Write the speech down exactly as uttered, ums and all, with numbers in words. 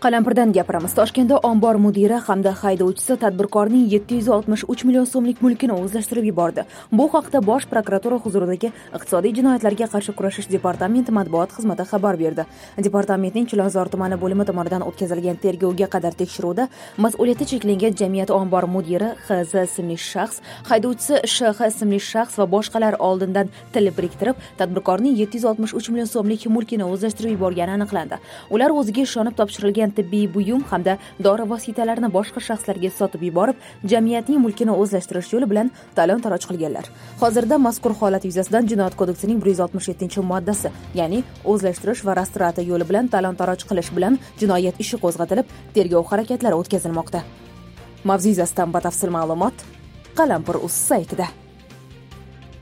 Qalampirdan gapiramiz. Toshkentda ombor mudiri hamda haydovchisi tadbirkorning yetti yuz oltmish uch million so'mlik mulkini o'zlashtirib yubordi. Bu haqda Bosh prokuratura huzuridagi Iqtisodiy jinoyatlarga qarshi kurashish departamenti matbuot xizmati xabar berdi. Departamentning Chilonzor tumani bo'limi tomonidan o'tkazilgan tergovga qadar tekshiruvda mas'uliyati cheklangan jamiyat ombor mudiri X Z ismli shaxs, haydovchisi Sh X ismli shaxs va boshqalar oldindan til biriktirib, tadbirkorning yetti yuz oltmish uch million so'mlik mulkini o'zlashtirib yuborgani aniqlandi. Ular o'ziga ishonib topshirilgan tibbiy buyum hamda dori vositalarini boshqa shaxslarga sotib yuborib, jamiyatning mulkini o'zlashtirish yo'li bilan talon-taroj qilganlar. Hozirda mazkur holat yuzasidan Jinoyat kodeksining bir yuz oltmish yettinchi moddasi, ya'ni o'zlashtirish va rastrata yo'li bilan talon-taroj qilish bilan jinoyat ishi qo'zg'atilib, tergov harakatlari o'tkazilmoqda. Mavzu yuzasidan batafsil ma'lumot Qalampir.uz saytida.